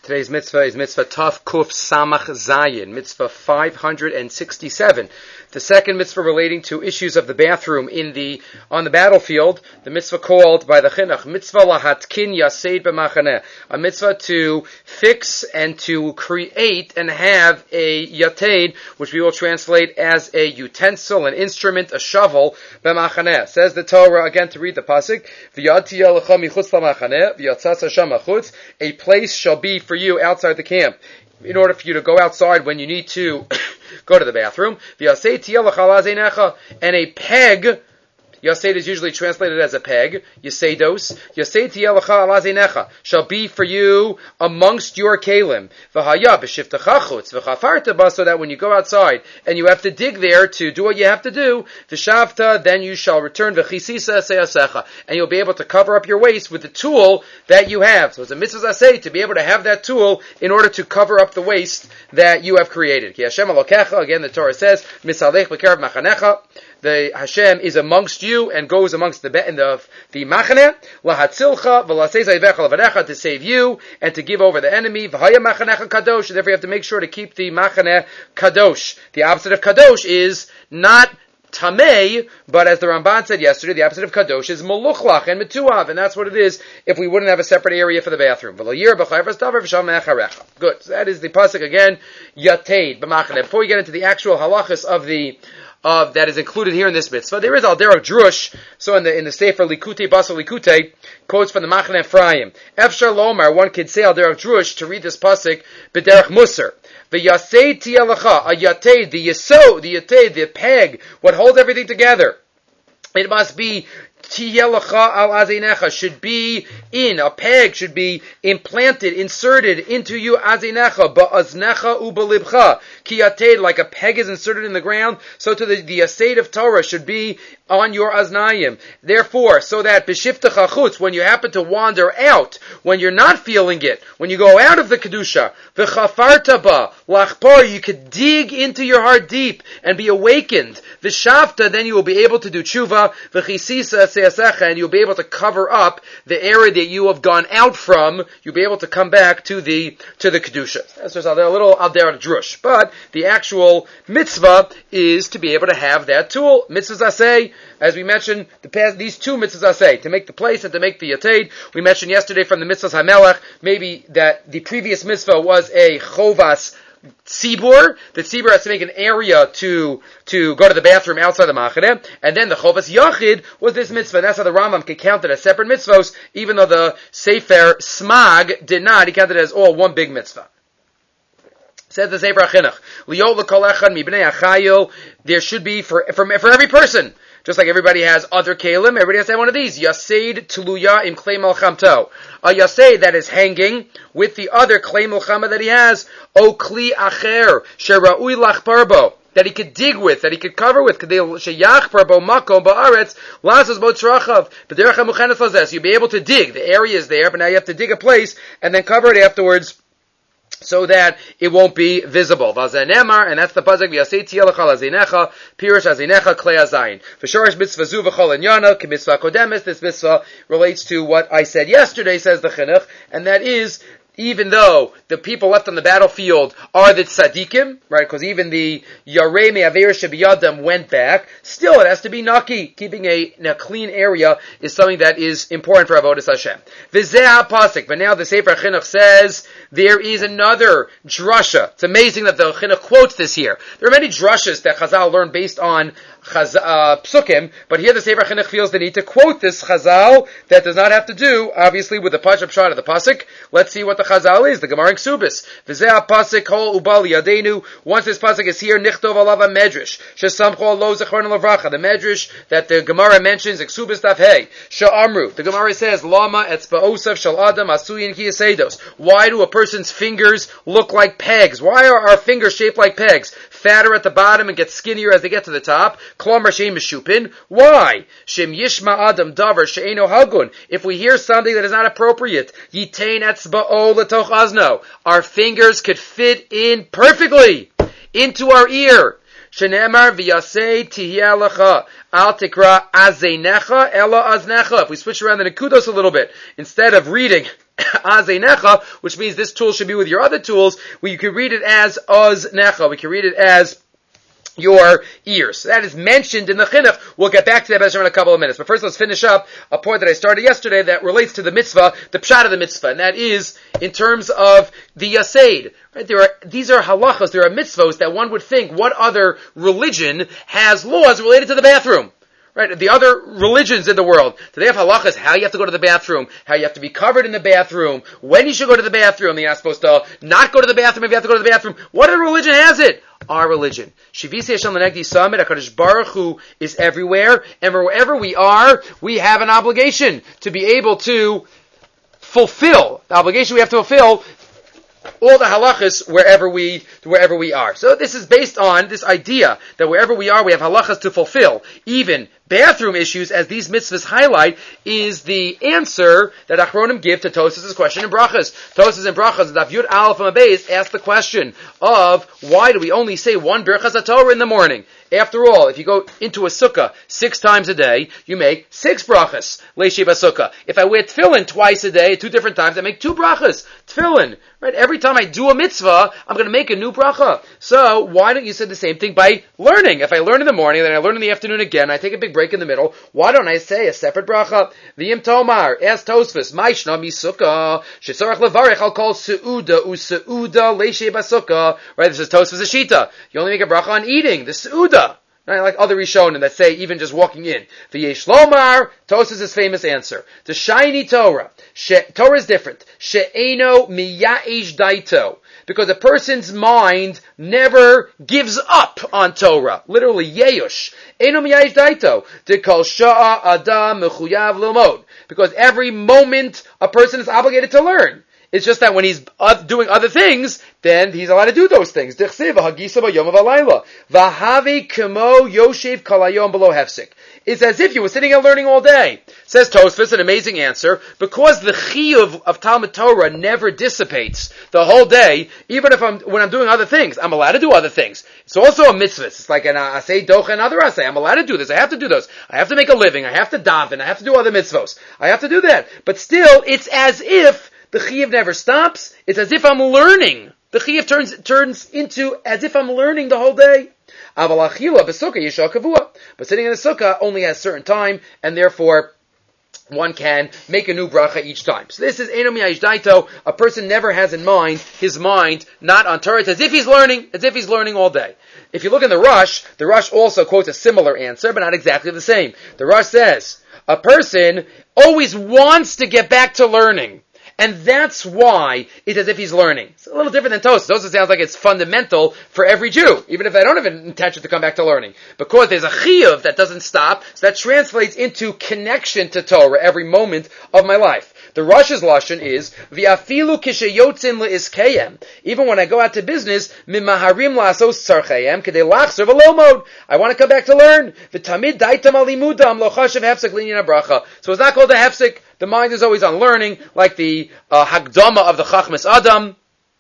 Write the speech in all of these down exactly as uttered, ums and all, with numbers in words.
Today's mitzvah is mitzvah Taf Kuf Samach Zayin, mitzvah five hundred sixty-seven. The second mitzvah relating to issues of the bathroom in the on the battlefield, the mitzvah called by the Chinuch, mitzvah lahatkin yaseid b'machaneh, a mitzvah to fix and to create and have a yateid, which we will translate as a utensil, an instrument, a shovel, b'machaneh. Says the Torah, again to read the pasuk, v'yati yalecha michutz lamachaneh, v'yatzas Hashem achutz, a place shall be for you outside the camp, in order for you to go outside when you need to go to the bathroom. And a peg, Yased is usually translated as a peg, Yaseidos, Yased tiyelecha alazenecha, shall be for you amongst your kalim. V'haya b'shiftecha chutz, v'chafarta ba, so that when you go outside and you have to dig there to do what you have to do, v'shavta, then you shall return, v'chisisa seyasecha, and you'll be able to cover up your waist with the tool that you have. So it's a mitzvah aseh to be able to have that tool in order to cover up the waist that you have created. Ki Hashem alokecha, again the Torah says, misalech b'kerev machanecha, the Hashem is amongst you and goes amongst the in the the machaneh lahatzilcha v'lasei zayvecha levadecha, to save you and to give over the enemy. V'haya machanecha kadosh, and therefore you have to make sure to keep the machaneh kadosh. The opposite of kadosh is not tamei, but as the Ramban said yesterday, the opposite of kadosh is meluchlach and metuav, and that's what it is if we wouldn't have a separate area for the bathroom. Good. So that is the pasuk again, yateid b'machaneh. Before we get into the actual halachas of the Of that is included here in this mitzvah, there is al derech drush. So in the in the Sefer Likutei Basar Likutei, quotes from the Machaneh Ephraim. Efshar lomar, one could say al derech drush to read this pasuk b'derech musar. The yaseid tiyelecha, a yateid, the yesod, the yateid, the peg, what holds everything together. It must be tiyelecha al azinecha, should be in, a peg should be implanted, inserted into you, azinecha, ba'aznecha u'balibcha, ki yateid, like a peg is inserted in the ground, so to the, the yaseid of Torah should be on your aznayim. Therefore, so that b'shiftecha chutz, when you happen to wander out, when you're not feeling it, when you go out of the kedusha, v'chafarta ba, lachpar, you could dig into your heart deep and be awakened. V'shavta, then you will be able to do tshuva, v'chisisa seyasecha, and you'll be able to cover up the area that you have gone out from. You'll be able to come back to the to the kedusha. That's just a little al derech drush, but the actual mitzvah is to be able to have that tool. Mitzvahs aseh, as we mentioned, the past, these two mitzvahs aseh, to make the place and to make the yateid. We mentioned yesterday from the mitzvahs hamelech, maybe that the previous mitzvah was a chovas tzibur. The tzibur has to make an area to to go to the bathroom outside the machaneh, and then the chovas yachid was this mitzvah. And that's how the Rambam could count it as separate mitzvahs, even though the Sefer Smag did not. He counted it as all one big mitzvah. Says the Sefer HaChinuch, Liot l'kol echad mibnei achayil, there should be for, for for every person, just like everybody has other kalim, everybody has to have one of these. Yaseid tuluya im klei malchamto, a yaseid that is hanging with the other klei malchama that he has, o kli acher shera'ui lachparbo, that he could dig with, that he could cover with, sheyach parbo makom ba'aretz lasas bo tzrachav b'derech hamuchenes lazes. You'll be able to dig. The area is there, but now you have to dig a place and then cover it afterwards, so that it won't be visible. Vazenemar, and that's the pasuk. V'yasei tiyelecha lazinecha, pirush azinecha klei azayin. V'shorish mitzvah zu v'chol inyana k'mitzvah kodemis. This mitzvah relates to what I said yesterday, says the Chinuch, and that is, even though the people left on the battlefield are the tzaddikim, right? Because even the yarei me'aver shebiyadam went back. Still, it has to be naki. Keeping a, a clean area is something that is important for avodas Hashem. V'zeh ha'pasuk. But now the Sefer Chinuch says there is another drasha. It's amazing that the Chinuch quotes this here. There are many drashas that Chazal learned based on Chaz, uh, psukim, but here the Sefer Chinuch feels the need to quote this Chazal that does not have to do, obviously, with the Pashup shot of the pasuk. Let's see what the Chazal is. The Gemara in Ksubis. V'zeh pasuk kol ubal yadenu. Once this pasuk is here, nichtov alav medrash shesamcho lo zechron lavracha. The medrash that the Gemara mentions, Ksubis daf hey sha'amru. The Gemara says lama etzba'osav shal adam asuyin ki yasedos. Why do a person's fingers look like pegs? Why are our fingers shaped like pegs? Fatter at the bottom and get skinnier as they get to the top. Klomer sheim meshupin. Why? Shem yishma adam davar she'eno hagun. If we hear something that is not appropriate, yitain etzba'o letoch azno. Our fingers could fit in perfectly into our ear. Shenemar v'yasei tihya lecha al tikra azeinecha ela aznecha. If we switch around the nekudos a little bit, instead of reading Azeinecha, which means this tool should be with your other tools. We could read it as Oznecha. We could read it as your ears. That is mentioned in the chinuch. We'll get back to that in a couple of minutes. But first, let's finish up a point that I started yesterday that relates to the mitzvah, the pshat of the mitzvah, and that is in terms of the yaseid. Right? There are these are halachas. There are mitzvos that one would think what other religion has laws related to the bathroom. Right, the other religions in the world, do they have halachas? How you have to go to the bathroom, how you have to be covered in the bathroom, when you should go to the bathroom, you're not supposed to not go to the bathroom if you have to go to the bathroom. What other religion has it? Our religion. Shivisi Hashem L'Negdi Summit, HaKadosh Baruch Hu is everywhere, and wherever we are, we have an obligation to be able to fulfill, the obligation we have to fulfill all the halachas wherever we wherever we are. So this is based on this idea that wherever we are, we have halachas to fulfill. Even bathroom issues, as these mitzvahs highlight, is the answer that Achronim give to Tosas' question in Brachas. Tosas in Brachas, Daf Yud Aleph Amabez, asked the question of why do we only say one Birchas HaTorah in the morning? After all, if you go into a sukkah six times a day, you make six brachas, leishiv sukkah. If I wear tefillin twice a day, two different times, I make two brachas, tefillin. Right? Every time I do a mitzvah, I'm going to make a new bracha. So, why don't you say the same thing by learning? If I learn in the morning, then I learn in the afternoon again, I take a big break in the middle, why don't I say a separate bracha? V'yim tomar, ask Tosfos, Maishna mi sukkah, shesorach levarech al kol seuda u'seuda leishiv sukkah. Right? This is Tosfos Ashita. You only make a bracha on eating, the seuda. Right, like other Rishonim that say even just walking in. V'yesh lomar, Tosfos' his famous answer. The shiny Torah. She, Torah is different. She'eno miya'ish daito. Because a person's mind never gives up on Torah. Literally, yeyush. Eno miya'ish daito. Dekol sha'a adam mechuyav lilmod. Because every moment a person is obligated to learn. It's just that when he's doing other things, then he's allowed to do those things. It's as if you were sitting and learning all day. Says Tosfos, an amazing answer, because the chiyuv of Talmud Torah never dissipates the whole day, even if I'm, when I'm doing other things, I'm allowed to do other things. It's also a mitzvah. It's like an asay docha and other asay. I'm allowed to do this. I have to do those. I have to make a living. I have to daven. I have to do other mitzvos. I have to do that. But still, it's as if the chiyuv never stops. It's as if I'm learning. The chiyuv turns turns into as if I'm learning the whole day. But sitting in a sukkah only has certain time, and therefore one can make a new bracha each time. So this is Eno miya'ish daito. A person never has in mind his mind not on Torah. It's as if he's learning, as if he's learning all day. If you look in the Rush, the Rush also quotes a similar answer, but not exactly the same. The Rush says a person always wants to get back to learning. And that's why it's as if he's learning. It's a little different than Tosfos. Tosfos sounds like it's fundamental for every Jew, even if they don't have an intention to come back to learning. Because there's a chiyuv that doesn't stop, so that translates into connection to Torah every moment of my life. The Rush's lashon is v'afilu kisheyotzin le'iskayem. Even when I go out to business, mimaharim la'asos tzarchayem kedei lachzer v'lomod. I want to come back to learn. V'tamid daitam alimudam lo chashav hefsek linyan bracha. So it's not called a hefsek. The mind is always on learning, like the uh, Hagdama of the Chachmas Adam,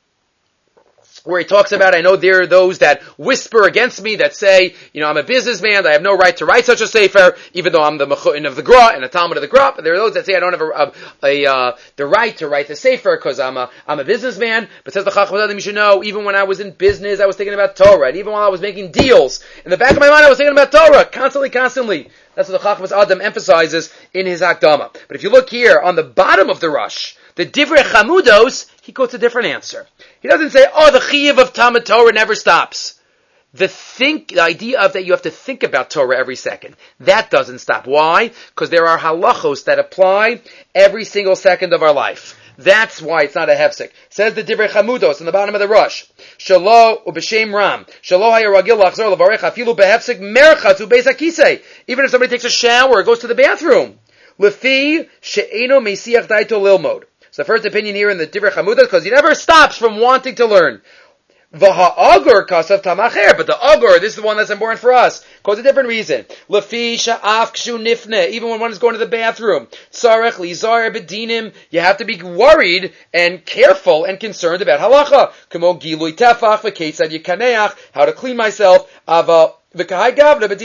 where he talks about, I know there are those that whisper against me, that say, you know, I'm a businessman, I have no right to write such a sefer, even though I'm the Mechu'in of the Gra, and a Talmud of the Gra, but there are those that say I don't have a, a, a uh, the right to write the sefer, because I'm a, I'm a businessman, but says the Chachmas Adam, you should know, even when I was in business, I was thinking about Torah, and even while I was making deals, in the back of my mind, I was thinking about Torah, constantly, constantly. That's what the Chachmas Adam emphasizes in his Hakdama. But if you look here on the bottom of the Rush, the Divrei Chamudos, he quotes a different answer. He doesn't say, oh, the chiyuv of Talmud Torah never stops. The think, the idea of that you have to think about Torah every second, that doesn't stop. Why? Because there are halachos that apply every single second of our life. That's why it's not a hefsek. Says the Divrei Chamudos on the bottom of the Rush. Shalo ub'shem Ram. Shalo hayaragil lachzor levarech afilu behefsek merchatz ubeis hakisei. Even if somebody takes a shower or goes to the bathroom. Lefi she'eno meisiach daito lilmod. So the first opinion here in the Divrei Chamudos, because he never stops from wanting to learn. V'ha'agur kasav tamacher, but the agur, this is the one that's important for us, because a different reason. Lefi sha'af kshu nifne, even when one is going to the bathroom. Tzarech lizar b'dinim, you have to be worried and careful and concerned about halacha. Kamo gilui tefach v'ketzad yikaneach, how to clean myself. Ava Therefore, there's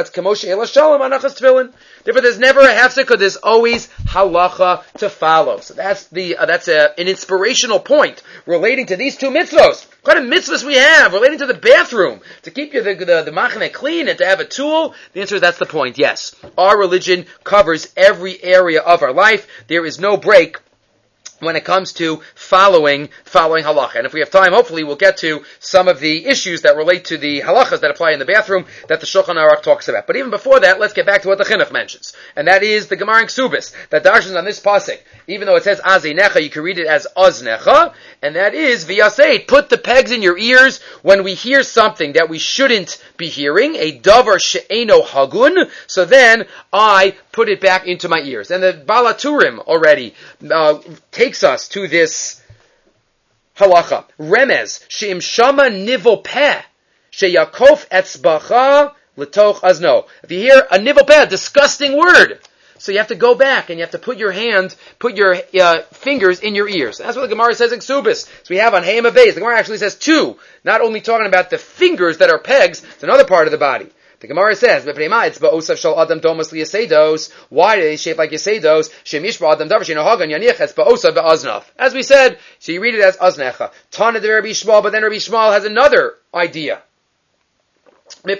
never a hefsek, there's always halacha to follow. So that's the uh, that's a, an inspirational point relating to these two mitzvos. What kind of mitzvahs we have relating to the bathroom to keep you the the, the machane clean and to have a tool? The answer is that's the point. Yes, our religion covers every area of our life. There is no break when it comes to following following halacha. And if we have time, hopefully we'll get to some of the issues that relate to the halachas that apply in the bathroom that the Shulchan Aruch talks about. But even before that, let's get back to what the Chinuch mentions. And that is the Gemara in Ksubis, that darshans on this pasuk. Even though it says Azinecha, you can read it as Oznecha, and that is V'yaseit, put the pegs in your ears when we hear something that we shouldn't be hearing, a davar she'eno hagun, so then I put it back into my ears. And the Balaturim already uh, takes us to this halacha. Remez, she'im shama nivel peh, she'yakof etzbacha l'toch azno. If you hear a nivel peh, a disgusting word, so you have to go back and you have to put your hand, put your uh, fingers in your ears. That's what the Gemara says in Ksubis. So we have on Hayim Abayz. The Gemara actually says two, not only talking about the fingers that are pegs, it's another part of the body. The Gemara says, why do they shape like Yesedos? As we said, so you read it as Aznecha. Tana de Rabbi Shmuel, but then Rabbi Shmuel has another idea. Why is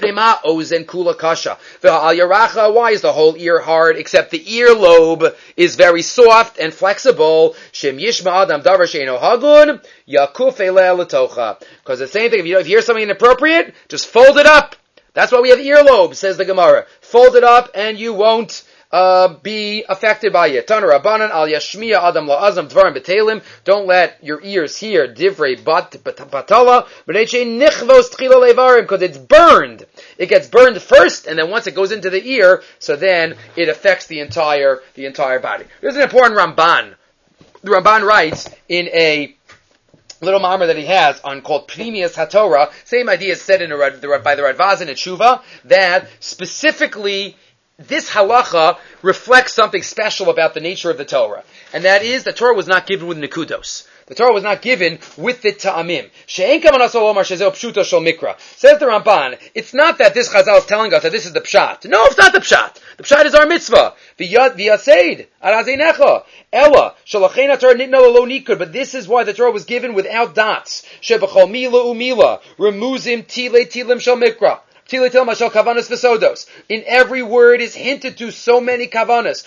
the whole ear hard except the earlobe is very soft and flexible? Because the same thing, if you, if you hear something inappropriate, just fold it up. That's why we have earlobes, says the Gemara. Fold it up and you won't uh, be affected by it. Tana Rabbanan al yashmiya adam la'azam dvarim betelim. Don't let your ears hear divrei bat batala b'neiche nichvos tchila levarim, because it's burned. It gets burned first, and then once it goes into the ear, so then it affects the entire the entire body. There's an important Ramban. The Ramban writes in a little ma'amar that he has on called Pnimius HaTorah. Same idea is said in a, by the Radvazin at Tshuva, that specifically this halacha reflects something special about the nature of the Torah. And that is, the Torah was not given with nekudos. The Torah was not given with the ta'amim. She'en kavanah omar shezeh pshuto shel mikra. Says the Ramban, it's not that this chazal is telling us that this is the pshat. No, it's not the pshat. The pshat is our mitzvah. V'yaseid arazinecha ella shalachein haTorah nitna lo nikud. But this is why the Torah was given without dots. Shebachol mila umila remuzim tile tilim shel mikra. In every word is hinted to so many kavanas.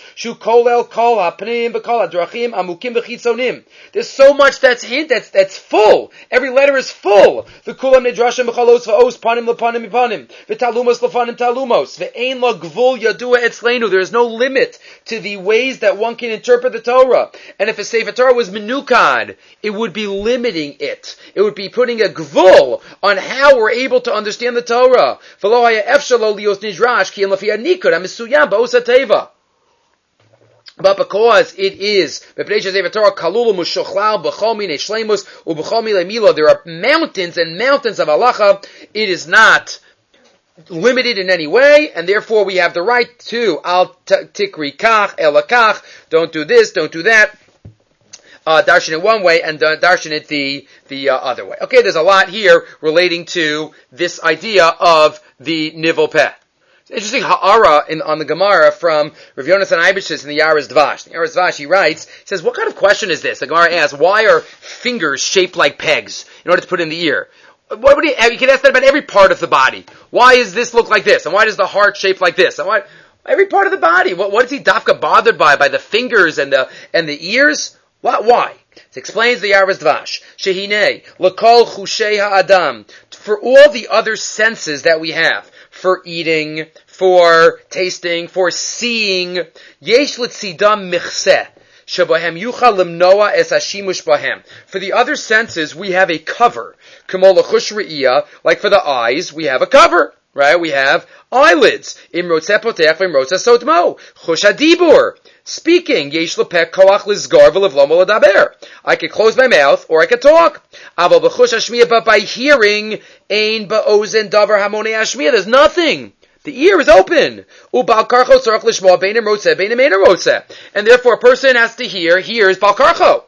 There's so much that's hint that's that's full. Every letter is full. The kulam nedrashim b'chalos v'os panim lepanim mipanim v'talumos lefanim talumos v'ein la gvul yadua etzleinu. There is no limit to the ways that one can interpret the Torah. And if a Sefer Torah was menukad, it would be limiting it. It would be putting a gvul on how we're able to understand the Torah. But because it is, there are mountains and mountains of halacha, it is not limited in any way, and therefore we have the right to al tikri kach, elakach, don't do this, don't do that. Uh, darshan it one way and uh, darshan it the the uh, other way. Okay, there's a lot here relating to this idea of the nivel peh. It's interesting ha'ara in, on the Gemara from Rav Yonasan Eibishtis in the Yaris Dvash. The Yaris Dvash, he writes, he says, what kind of question is this? The Gemara asks, why are fingers shaped like pegs in order to put in the ear? What would you, you can ask that about every part of the body. Why does this look like this? And why does the heart shape like this? And why, every part of the body. What, what is he dafka bothered by? By the fingers and the and the ears? What? Why? It explains the Yaris Dvash. Shehinei, l'kol chushei ha'adam. For all the other senses that we have, for eating, for tasting, for seeing, yesh l'tzidam michseh. Shebahem yuchal limnoa es hashimush bahem. For the other senses, we have a cover. K'mo l'chush re'iyah, like for the eyes, we have a cover. Right? We have eyelids. Im rotzeh potech v'im rotzeh sotmo. Chush hadibur. Speaking, yesh lepek koach lizgar v'levlom l'daber. I could close my mouth or I could talk. Aval b'chush hashmiya, but by hearing, ein ba'ozen davar hamonei hashmiya. There's nothing. The ear is open. Ubal karcho tzarach lishma beinim rotzeh beinim eina rotzeh. And therefore, a person has to hear. Hears bal karcho.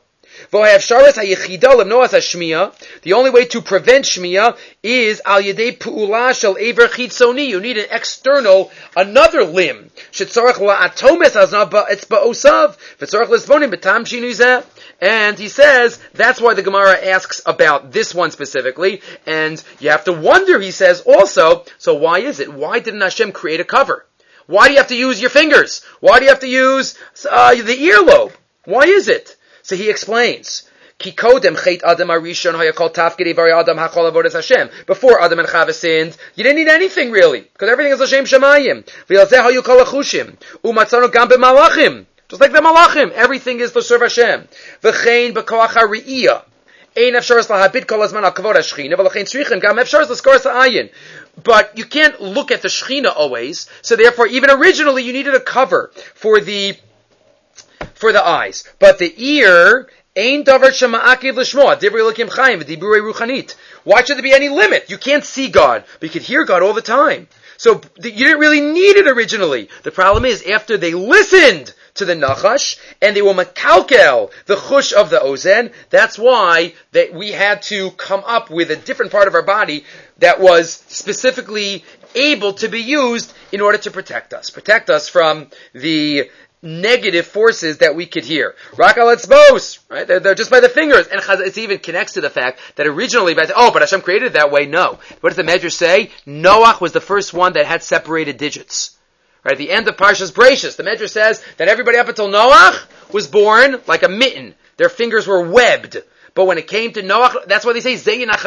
The only way to prevent shmiya is al yedei pu'ula shel ever chitzoni. You need an external, another limb. Shetzorach la'atomes aznav ba'osav. V'tzorach l'sbonim b'tam shinu zeh. And he says, that's why the Gemara asks about this one specifically. And you have to wonder, he says also, so why is it? Why didn't Hashem create a cover? Why do you have to use your fingers? Why do you have to use uh, the earlobe? Why is it? So he explains. Before Adam and Chava sinned, you didn't need anything really, because everything is L'Shem Shemayim. Just like the Malachim, everything is to serve Hashem. V'chein b'koach ha'ri'iyah. Ein efsharos lahabit kol hazman al kavod hashchina, v'lechein tzrichim gam efsharos l'skoros ha'ayin. But you can't look at the Shechina always, so therefore even originally you needed a cover for the, for the eyes. But the ear, ein davar shema'akiv l'shmoa, divrei Elokim chayim, v'diburei ruchanit. Why should there be any limit? You can't see God, but you could hear God all the time. So you didn't really need it originally. The problem is, after they listened to the Nachash, and they were makalkel, the chush of the ozen, that's why that we had to come up with a different part of our body that was specifically able to be used in order to protect us. Protect us from the negative forces that we could hear. Rakal etzbos, right? They're, they're just by the fingers. And it even connects to the fact that originally, oh, but Hashem created it that way. No. What does the Medrash say? Noach was the first one that had separated digits. Right? At the end of Parshas Bereishis, the Medrash says that everybody up until Noach was born like a mitten. Their fingers were webbed. But when it came to Noach, that's why they say, He's going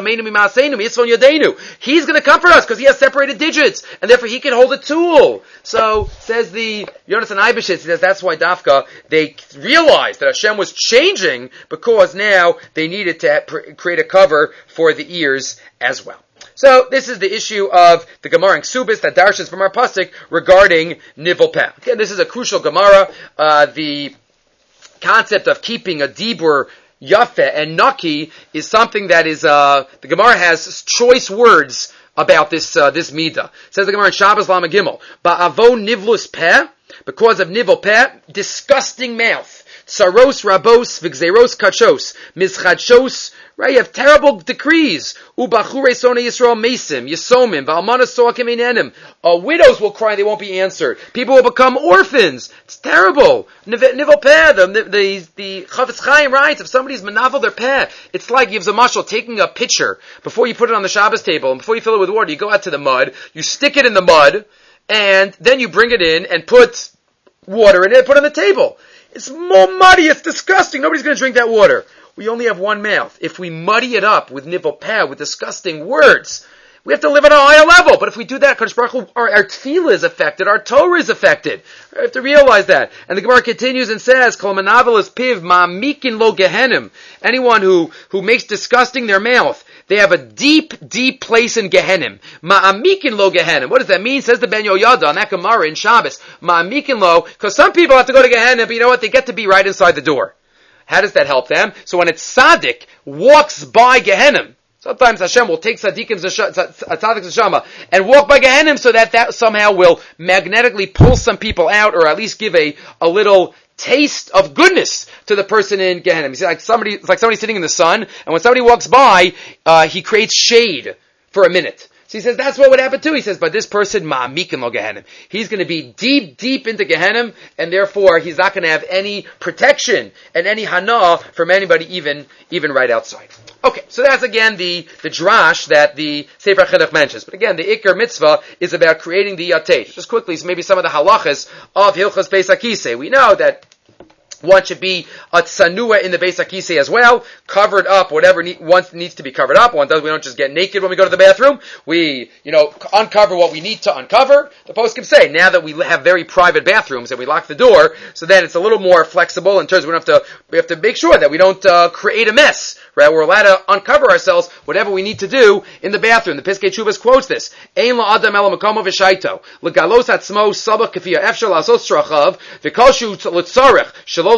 to comfort us because he has separated digits, and therefore he can hold a tool. So, says the Yonasan Eibeshitz, he says that's why Dafka, they realized that Hashem was changing because now they needed to create a cover for the ears as well. So, this is the issue of the Gemara in Ksubis that darshes from our pasuk regarding Nivel Peh. Again, this is a crucial Gemara. Uh, the concept of keeping a dibur Yafeh and Naki is something that is, uh, the Gemara has choice words about this, uh, this Midah. It says the Gemara in Shabbos Lama Gimel, Ba'avo nivlus peh, because of nivel peh, disgusting mouth. Saros rabos v'gzeros kachos, mizchadshos, right? You have terrible decrees. Ubachure sona Yisrael mesim, yisomim, v'almana soakim einenim. Uh, widows will cry, they won't be answered. People will become orphans. It's terrible. Nivel peh, the, the, the Chafetz Chaim writes, if somebody's menavel their peh, it's like, gives a mashal, taking a pitcher, before you put it on the Shabbos table, and before you fill it with water, you go out to the mud, you stick it in the mud, and then you bring it in and put water in it and put it on the table. It's more muddy, it's disgusting, nobody's going to drink that water. We only have one mouth. If we muddy it up with nivel peh, with disgusting words, we have to live at a higher level. But if we do that, Kadosh Baruch Hu, our, our tefillah is affected, our Torah is affected. We have to realize that. And the Gemara continues and says, Kol menavel es piv ma'amikin lo gehenim. Anyone who, who makes disgusting their mouth, they have a deep, deep place in Gehenim. Ma'amikin lo Gehenim. What does that mean? Says the Ben Yoyada on that Gemara in Shabbos. Ma'amikin lo, because some people have to go to Gehenim, but you know what? They get to be right inside the door. How does that help them? So when it's tzaddik walks by Gehenim, sometimes Hashem will take tzaddikim tzaddik zeshama and walk by Gehenim so that that somehow will magnetically pull some people out, or at least give a, a little taste of goodness to the person in Gehenna. You see, like somebody, it's like somebody sitting in the sun, and when somebody walks by, uh, he creates shade for a minute. So he says that's what would happen too. He says, but this person, ma'amikin lo Gehenim, he's going to be deep, deep into Gehenim, and therefore he's not going to have any protection and any hana from anybody, even even right outside. Okay, so that's again the the drash that the Sefer Chinuch mentions. But again, the Iker mitzvah is about creating the yatei. Just quickly, so maybe some of the halachas of Hilchos Beis HaKisei. We know that one should be a tsanua in the Beis HaKisei as well, covered up, whatever ne- one needs to be covered up. One does, we don't just get naked when we go to the bathroom. We, you know, uncover what we need to uncover. The poskim say, now that we have very private bathrooms and we lock the door, so then it's a little more flexible in terms of we don't have to, we have to make sure that we don't uh, create a mess, right? We're allowed to uncover ourselves, whatever we need to do in the bathroom. The Piskei Teshuvos quotes this. Ein la'adam ela makomo v'shaito, l'galos atzmo sabach k'fiyah efshar la'asos tzrachav, v'kol shu l'tzarech, shelo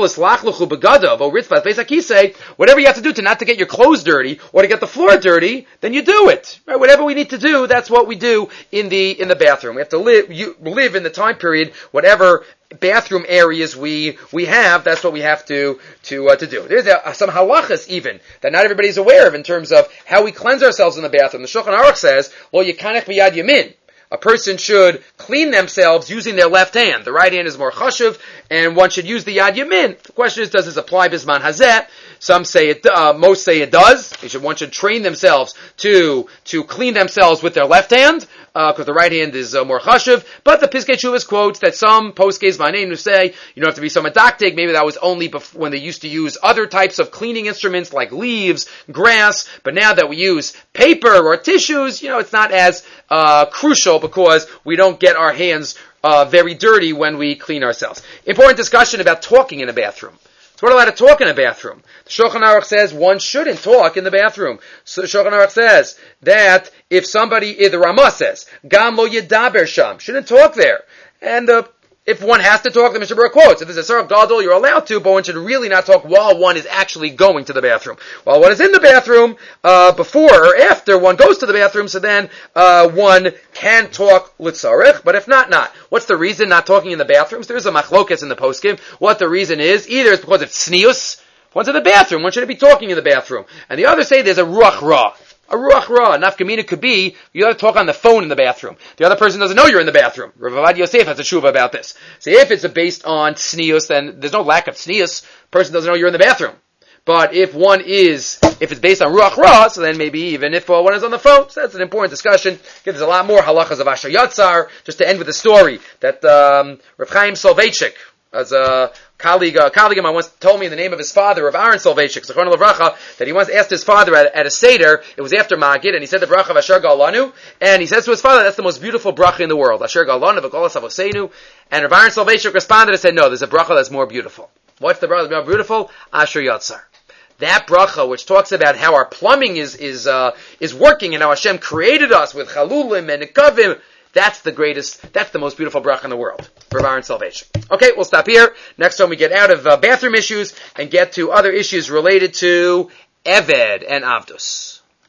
whatever you have to do to not to get your clothes dirty or to get the floor dirty, then you do it. Right? Whatever we need to do, that's what we do in the in the bathroom. We have to live you, live in the time period, whatever bathroom areas we we have, that's what we have to to uh, to do. There's uh, some halachas even that not everybody's aware of in terms of how we cleanse ourselves in the bathroom. The Shulchan Aruch says, "Lo yikanech b'yad yamin." A person should clean themselves using their left hand. The right hand is more chashuv, and one should use the yad yamin. The question is, does this apply bisman hazeh? Some say it, uh, most say it does. They should, one should train themselves to to clean themselves with their left hand, because uh, the right hand is uh, more chashuv. But the Piskei Teshuvos quotes that some poskeis v'aneinu say you don't have to be so medactic. Maybe that was only before, when they used to use other types of cleaning instruments like leaves, grass. But now that we use paper or tissues, you know, it's not as uh, crucial because we don't get our hands uh, very dirty when we clean ourselves. Important discussion about talking in a bathroom. So we're allowed to talk in a bathroom. The Shulchan Aruch says one shouldn't talk in the bathroom. So the Shulchan Aruch says that if somebody, the Ramah says, Gam lo yedaber sham, shouldn't talk there. And the If one has to talk, the Mishnah Berurah quotes, if there's a Sarah Gadol, you're allowed to, but one should really not talk while one is actually going to the bathroom. While one is in the bathroom, uh, before or after one goes to the bathroom, so then, uh, one can talk litzarech, but if not, not. What's the reason not talking in the bathrooms? There's a machlokas in the poskim. What the reason is, either it's because it's tznius, one's in the bathroom, one shouldn't be talking in the bathroom. And the others say there's a ruach ra. A ruach ra, nafkamina could be, you have to talk on the phone in the bathroom. The other person doesn't know you're in the bathroom. Rav Avad Yosef has a tshuva about this. So if it's a based on tznius, then there's no lack of tznius. Person doesn't know you're in the bathroom. But if one is, if it's based on ruach ra, so then maybe even if uh, one is on the phone, so that's an important discussion. Again, there's a lot more halachas of Asher Yatzar. Just to end with the story that um, Rav Chaim Soloveitchik, as a colleague, a colleague of mine once told me the name of his father, Rav Aaron Soloveitchik, Zechron Levracha, that he once asked his father at, at a Seder, it was after Magid, and he said the bracha of Asher Galanu, and he says to his father, that's the most beautiful bracha in the world, Asher Galanu, V'golas Avoseinu, and Rav Aaron Soloveitchik responded and said, no, there's a bracha that's more beautiful. What's the bracha that's more beautiful? Asher Yatzar. That bracha, which talks about how our plumbing is, is, uh, is working, and how Hashem created us with chalulim and nikavim, that's the greatest, that's the most beautiful bracha in the world. Rav Aaron Salvation. Okay, we'll stop here. Next time we get out of uh, bathroom issues and get to other issues related to Eved and Avdus.